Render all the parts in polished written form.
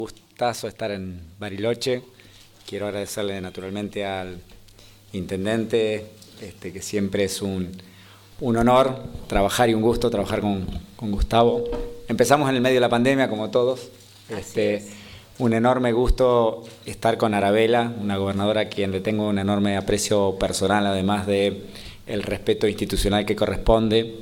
Gustazo estar en Bariloche. Quiero agradecerle naturalmente al intendente, que siempre es un honor trabajar y un gusto trabajar con Gustavo. Empezamos en el medio de la pandemia, como todos. Un enorme gusto estar con Arabela, una gobernadora a quien le tengo un enorme aprecio personal, además de el respeto institucional que corresponde.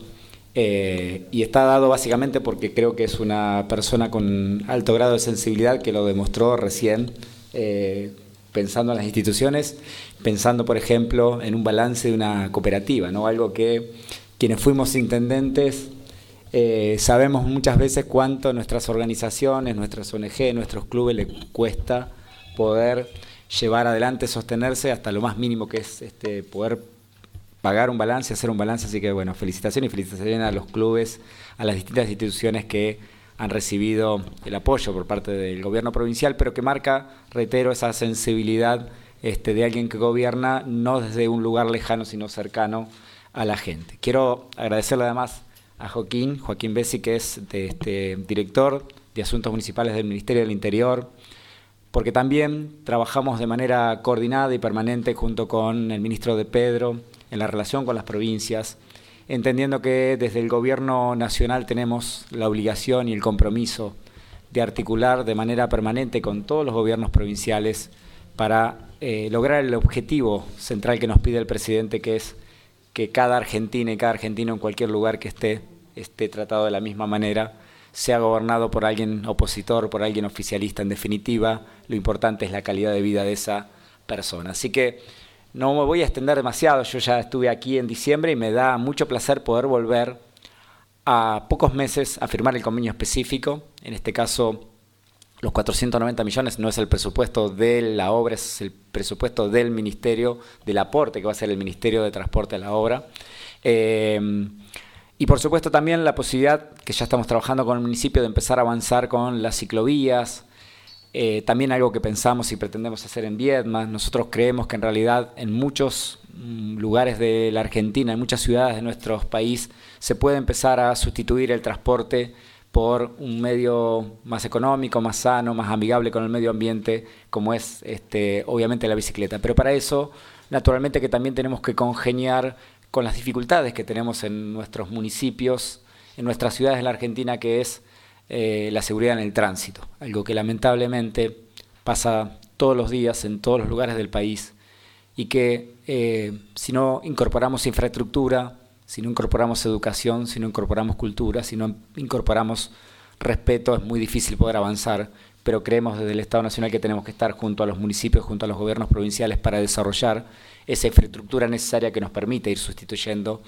Y está dado básicamente porque creo que es una persona con alto grado de sensibilidad, que lo demostró recién, pensando en las instituciones, pensando, por ejemplo, en un balance de una cooperativa, ¿no? Algo que quienes fuimos intendentes sabemos muchas veces cuánto nuestras organizaciones, nuestras ONG, nuestros clubes le cuesta poder llevar adelante, sostenerse hasta lo más mínimo, que es poder pagar un balance, hacer un balance. Así que bueno, felicitaciones a los clubes, a las distintas instituciones que han recibido el apoyo por parte del gobierno provincial, pero que marca, reitero, esa sensibilidad de alguien que gobierna no desde un lugar lejano, sino cercano a la gente. Quiero agradecerle además a Joaquín Bessi, que es director de Asuntos Municipales del Ministerio del Interior, porque también trabajamos de manera coordinada y permanente junto con el ministro de Pedro en la relación con las provincias, entendiendo que desde el gobierno nacional tenemos la obligación y el compromiso de articular de manera permanente con todos los gobiernos provinciales para lograr el objetivo central que nos pide el presidente, que es que cada argentina y cada argentino en cualquier lugar que esté tratado de la misma manera, sea gobernado por alguien opositor, por alguien oficialista. En definitiva, lo importante es la calidad de vida de esa persona. Así que no me voy a extender demasiado. Yo ya estuve aquí en diciembre y me da mucho placer poder volver a pocos meses a firmar el convenio específico. En este caso, los 490 millones no es el presupuesto de la obra, es el presupuesto del ministerio, del aporte que va a hacer el Ministerio de Transporte a la obra. Y por supuesto también la posibilidad, que ya estamos trabajando con el municipio, de empezar a avanzar con las ciclovías. También algo que pensamos y pretendemos hacer en Viedma. Nosotros creemos que en realidad en muchos lugares de la Argentina, en muchas ciudades de nuestro país, se puede empezar a sustituir el transporte por un medio más económico, más sano, más amigable con el medio ambiente, como es obviamente la bicicleta. Pero para eso, naturalmente, que también tenemos que congeniar con las dificultades que tenemos en nuestros municipios, en nuestras ciudades de la Argentina, que es la seguridad en el tránsito, algo que lamentablemente pasa todos los días en todos los lugares del país, y que si no incorporamos infraestructura, si no incorporamos educación, si no incorporamos cultura, si no incorporamos respeto, es muy difícil poder avanzar. Pero creemos desde el Estado Nacional que tenemos que estar junto a los municipios, junto a los gobiernos provinciales, para desarrollar esa infraestructura necesaria que nos permite ir sustituyendo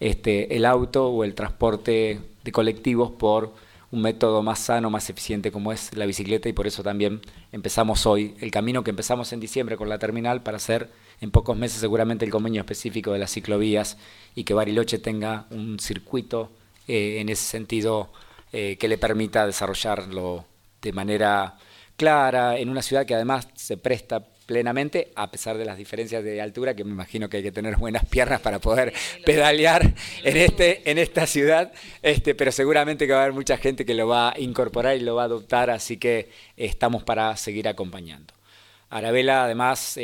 el auto o el transporte de colectivos por un método más sano, más eficiente, como es la bicicleta. Y por eso también empezamos hoy el camino que empezamos en diciembre con la terminal, para hacer en pocos meses seguramente el convenio específico de las ciclovías, y que Bariloche tenga un circuito en ese sentido que le permita desarrollarlo de manera clara, en una ciudad que además se presta plenamente, a pesar de las diferencias de altura, que me imagino que hay que tener buenas piernas para poder pedalear en esta ciudad, pero seguramente que va a haber mucha gente que lo va a incorporar y lo va a adoptar, así que estamos para seguir acompañando. Arabela además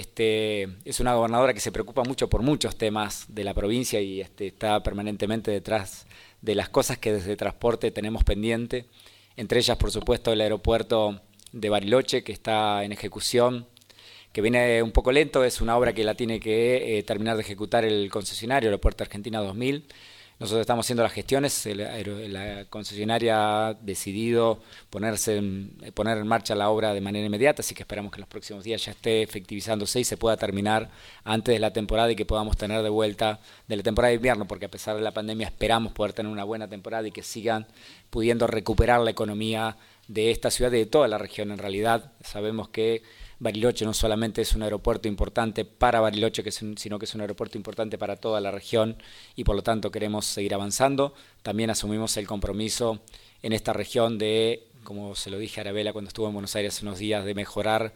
es una gobernadora que se preocupa mucho por muchos temas de la provincia y está permanentemente detrás de las cosas que desde transporte tenemos pendiente, entre ellas por supuesto el aeropuerto de Bariloche, que está en ejecución, que viene un poco lento. Es una obra que la tiene que terminar de ejecutar el concesionario, el Aeropuerto Argentina 2000. Nosotros estamos haciendo las gestiones, la concesionaria ha decidido poner en marcha la obra de manera inmediata, así que esperamos que en los próximos días ya esté efectivizándose y se pueda terminar antes de la temporada, y que podamos tener de vuelta de la temporada de invierno, porque a pesar de la pandemia esperamos poder tener una buena temporada y que sigan pudiendo recuperar la economía de esta ciudad y de toda la región. En realidad sabemos que Bariloche no solamente es un aeropuerto importante para Bariloche, sino que es un aeropuerto importante para toda la región, y por lo tanto queremos seguir avanzando. También asumimos el compromiso en esta región de, como se lo dije a Arabela cuando estuvo en Buenos Aires hace unos días, de mejorar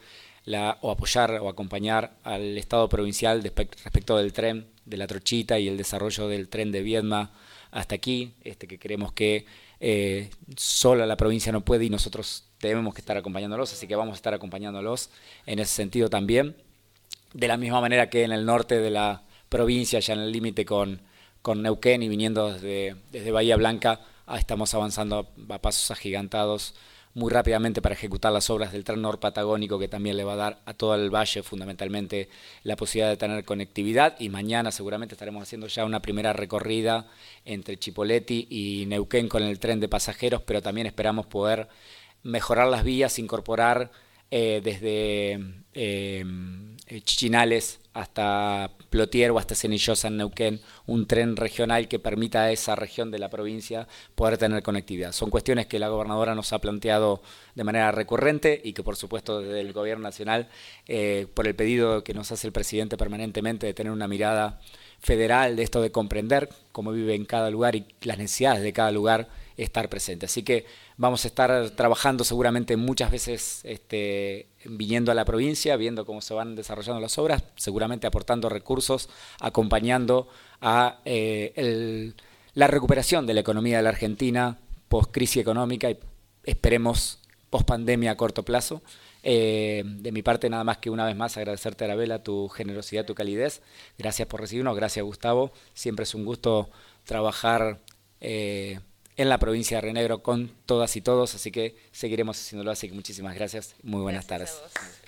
o apoyar o acompañar al Estado provincial respecto del tren de la Trochita y el desarrollo del tren de Viedma hasta aquí, que creemos que sola la provincia no puede y nosotros tenemos que estar acompañándolos, así que vamos a estar acompañándolos en ese sentido también. De la misma manera que en el norte de la provincia, ya en el límite con Neuquén y viniendo desde Bahía Blanca, estamos avanzando a pasos agigantados muy rápidamente para ejecutar las obras del tren norpatagónico, que también le va a dar a todo el valle fundamentalmente la posibilidad de tener conectividad, y mañana seguramente estaremos haciendo ya una primera recorrida entre Chipoleti y Neuquén con el tren de pasajeros, pero también esperamos poder mejorar las vías, incorporar desde Chichinales hasta Plotier o hasta Cenillosa en Neuquén, un tren regional que permita a esa región de la provincia poder tener conectividad. Son cuestiones que la gobernadora nos ha planteado de manera recurrente y que por supuesto desde el gobierno nacional, por el pedido que nos hace el presidente permanentemente de tener una mirada federal de esto de comprender cómo vive en cada lugar y las necesidades de cada lugar, estar presente. Así que vamos a estar trabajando seguramente muchas veces viniendo a la provincia, viendo cómo se van desarrollando las obras, seguramente aportando recursos, acompañando a la recuperación de la economía de la Argentina post-crisis económica y esperemos post-pandemia a corto plazo. De mi parte nada más que una vez más agradecerte, Arabella, tu generosidad, tu calidez. Gracias por recibirnos, gracias Gustavo. Siempre es un gusto trabajar en la provincia de Río Negro con todas y todos, así que seguiremos haciéndolo, así que muchísimas gracias, muy buenas tardes.